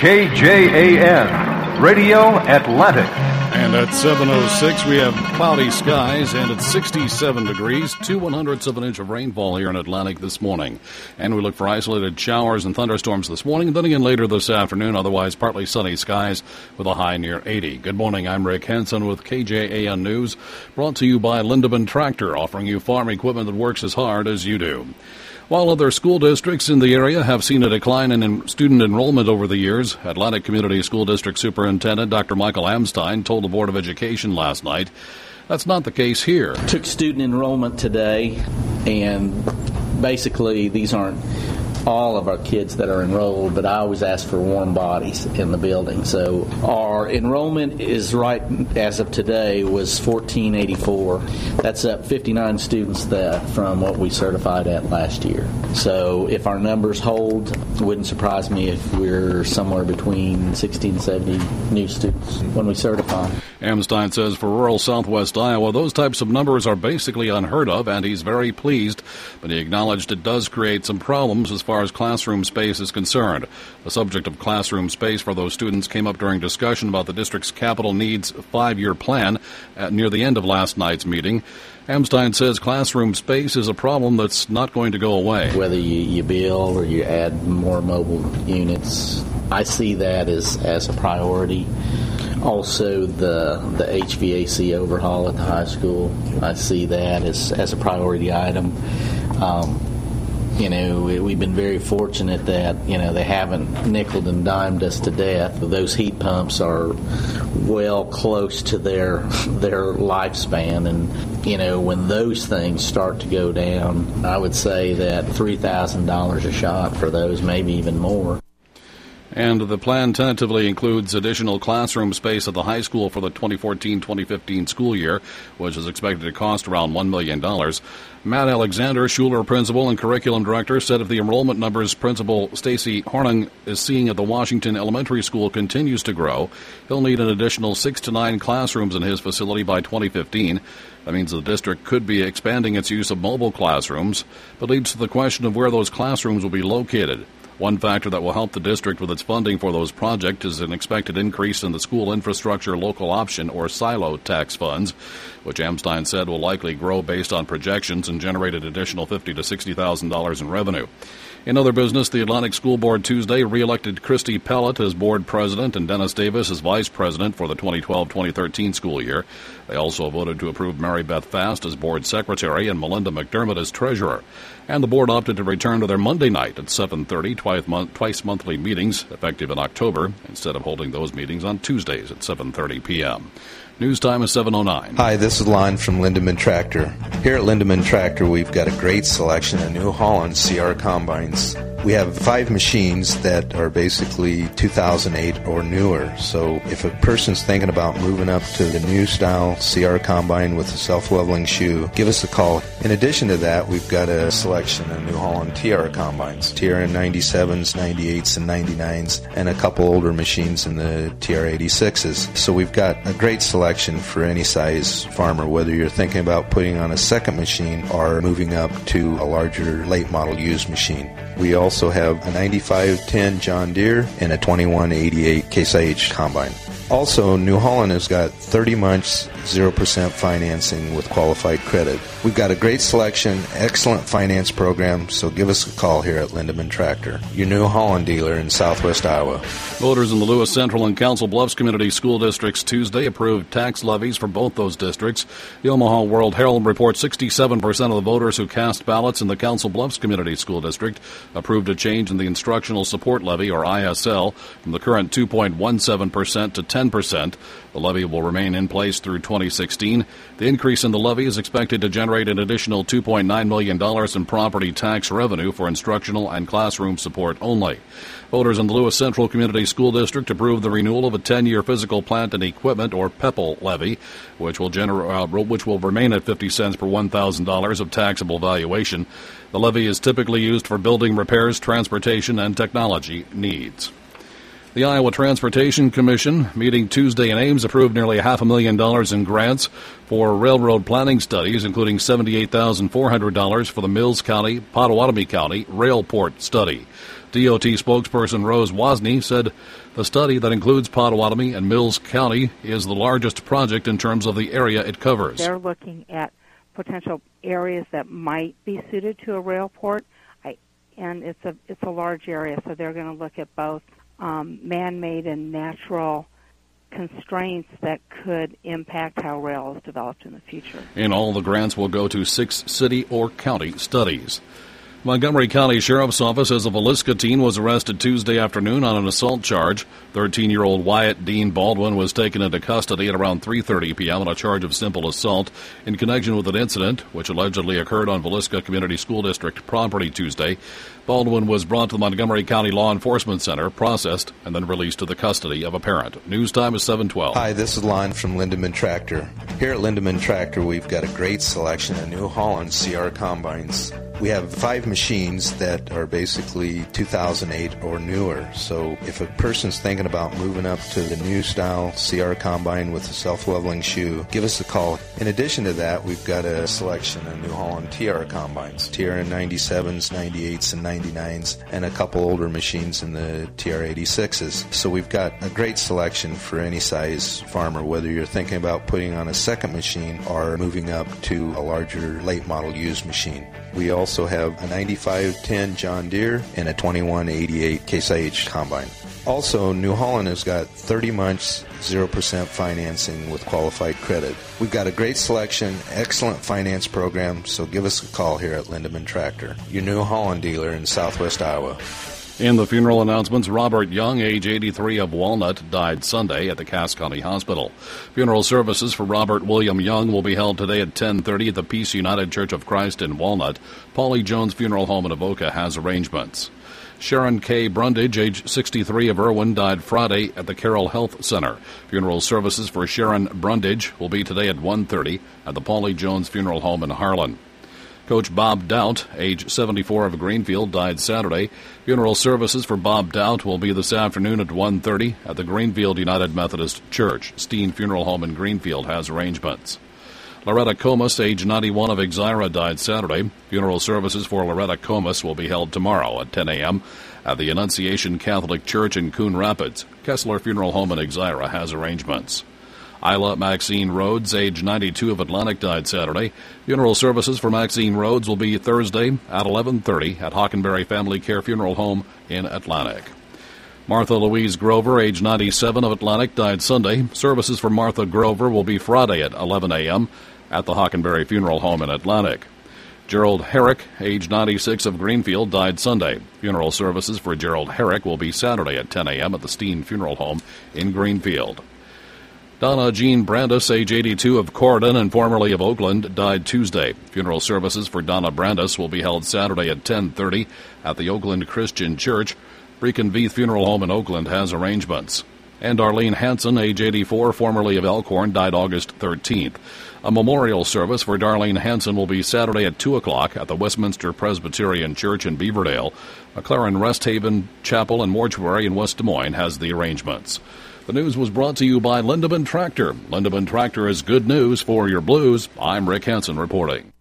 KJAN, Radio Atlantic. And at 7:06, we have cloudy skies, and it's 67 degrees, 2/100ths of an inch of rainfall here in Atlantic this morning. And we look for isolated showers and thunderstorms this morning, and then again later this afternoon, otherwise partly sunny skies with a high near 80. Good morning, I'm Rick Henson with KJAN News, brought to you by Lindeman Tractor, offering you farm equipment that works as hard as you do. While other school districts in the area have seen a decline in student enrollment over the years, Atlantic Community School District Superintendent Dr. Michael Amstein told the Board of Education last night that's not the case here. Took student enrollment today, and basically these aren't all of our kids that are enrolled, but I always ask for warm bodies in the building. So our enrollment is right as of today was 1484. That's up 59 students from what we certified at last year. So if our numbers hold, it wouldn't surprise me if we're somewhere between 60 and 70 new students when we certify. Amstein says for rural southwest Iowa, those types of numbers are basically unheard of, and he's very pleased, but he acknowledged it does create some problems as far as classroom space is concerned. The subject of classroom space for those students came up during discussion about the district's capital needs 5-year plan near the end of last night's meeting. Amstein says classroom space is a problem that's not going to go away. Whether you build or you add more mobile units, I see that as a priority. Also, the HVAC overhaul at the high school, I see that as a priority item. We've been very fortunate that, they haven't nickeled and dimed us to death. Those heat pumps are well close to their lifespan. And, when those things start to go down, I would say that $3,000 a shot for those, maybe even more. And the plan tentatively includes additional classroom space at the high school for the 2014-2015 school year, which is expected to cost around $1 million. Matt Alexander, Schuler principal and curriculum director, said if the enrollment numbers Principal Stacy Hornung is seeing at the Washington Elementary School continues to grow, he'll need an additional 6 to 9 classrooms in his facility by 2015. That means the district could be expanding its use of mobile classrooms, but leads to the question of where those classrooms will be located. One factor that will help the district with its funding for those projects is an expected increase in the school infrastructure local option or silo tax funds, which Amstein said will likely grow based on projections and generate an additional $50,000 to $60,000 in revenue. In other business, the Atlantic School Board Tuesday re-elected Christy Pellett as board president and Dennis Davis as vice president for the 2012-2013 school year. They also voted to approve Mary Beth Fast as board secretary and Melinda McDermott as treasurer. And the board opted to return to their Monday night at 7:30, twice monthly meetings, effective in October, instead of holding those meetings on Tuesdays at 7:30 p.m. News time is 7:09. Hi, this is Lon from Lindeman Tractor. Here at Lindeman Tractor, we've got a great selection of New Holland CR combines. We have 5 machines that are basically 2008 or newer. So if a person's thinking about moving up to the new style CR combine with a self-leveling shoe, give us a call. In addition to that, we've got a selection of New Holland TR combines, TR 97s, 98s, and 99s, and a couple older machines in the TR 86s. So we've got a great selection for any size farmer, whether you're thinking about putting on a second machine or moving up to a larger late model used machine. We also have a 9510 John Deere and a 2188 Case IH combine. Also, New Holland has got 30 months, 0% financing with qualified credit. We've got a great selection, excellent finance program, so give us a call here at Lindeman Tractor, your New Holland dealer in southwest Iowa. Voters in the Lewis Central and Council Bluffs Community School Districts Tuesday approved tax levies for both those districts. The Omaha World Herald reports 67% of the voters who cast ballots in the Council Bluffs Community School District approved a change in the Instructional Support Levy, or ISL, from the current 2.17% to 10%. The levy will remain in place through 2016. The increase in the levy is expected to generate an additional $2.9 million in property tax revenue for instructional and classroom support only. Voters in the Lewis Central Community School District approved the renewal of a 10-year physical plant and equipment, or PEPL, levy, which will remain at 50 cents per $1,000 of taxable valuation. The levy is typically used for building repairs, transportation, and technology needs. The Iowa Transportation Commission, meeting Tuesday in Ames, approved nearly $500,000 in grants for railroad planning studies, including $78,400 for the Mills County, Pottawatomie County Railport study. DOT spokesperson Rose Wozni said the study that includes Pottawatomie and Mills County is the largest project in terms of the area it covers. They're looking at potential areas that might be suited to a rail port, and it's a large area, so they're going to look at both man-made and natural constraints that could impact how rail is developed in the future. And all the grants will go to 6 city or county studies. Montgomery County Sheriff's Office says a Villisca teen was arrested Tuesday afternoon on an assault charge. 13-year-old Wyatt Dean Baldwin was taken into custody at around 3:30 p.m. on a charge of simple assault in connection with an incident which allegedly occurred on Villisca Community School District property Tuesday. Baldwin was brought to the Montgomery County Law Enforcement Center, processed, and then released to the custody of a parent. News time is 7:12. Hi, this is Lon from Lindemann Tractor. Here at Lindemann Tractor, we've got a great selection of New Holland CR combines. We have 5 machines that are basically 2008 or newer. So if a person's thinking about moving up to the new style CR combine with a self-leveling shoe, give us a call. In addition to that, we've got a selection of New Holland TR combines, TR 97s, 98s, and 99s, and a couple older machines in the TR 86s. So we've got a great selection for any size farmer, whether you're thinking about putting on a second machine or moving up to a larger late model used machine. We also have a 9510 John Deere and a 2188 Case IH combine. Also, New Holland has got 30 months, 0% financing with qualified credit. We've got a great selection, excellent finance program, so give us a call here at Lindemann Tractor, your New Holland dealer in southwest Iowa. In the funeral announcements, Robert Young, age 83 of Walnut, died Sunday at the Cass County Hospital. Funeral services for Robert William Young will be held today at 10:30 at the Peace United Church of Christ in Walnut. Paulie Jones Funeral Home in Avoca has arrangements. Sharon K. Brundage, age 63 of Irwin, died Friday at the Carroll Health Center. Funeral services for Sharon Brundage will be today at 1:30 at the Paulie Jones Funeral Home in Harlan. Coach Bob Doubt, age 74 of Greenfield, died Saturday. Funeral services for Bob Doubt will be this afternoon at 1:30 at the Greenfield United Methodist Church. Steen Funeral Home in Greenfield has arrangements. Loretta Comas, age 91 of Exira, died Saturday. Funeral services for Loretta Comas will be held tomorrow at 10 a.m. at the Annunciation Catholic Church in Coon Rapids. Kessler Funeral Home in Exira has arrangements. Isla Maxine Rhodes, age 92 of Atlantic, died Saturday. Funeral services for Maxine Rhodes will be Thursday at 11:30 at Hockenberry Family Care Funeral Home in Atlantic. Martha Louise Grover, age 97 of Atlantic, died Sunday. Services for Martha Grover will be Friday at 11 a.m. at the Hockenberry Funeral Home in Atlantic. Gerald Herrick, age 96 of Greenfield, died Sunday. Funeral services for Gerald Herrick will be Saturday at 10 a.m. at the Steen Funeral Home in Greenfield. Donna Jean Brandis, age 82 of Corydon and formerly of Oakland, died Tuesday. Funeral services for Donna Brandis will be held Saturday at 10:30 at the Oakland Christian Church. Brecon Veith Funeral Home in Oakland has arrangements. And Arlene Hansen, age 84, formerly of Elkhorn, died August 13th. A memorial service for Darlene Hansen will be Saturday at 2 o'clock at the Westminster Presbyterian Church in Beaverdale. McLaren Rest Haven Chapel and Mortuary in West Des Moines has the arrangements. The news was brought to you by Lindemann Tractor. Lindemann Tractor is good news for your blues. I'm Rick Hansen reporting.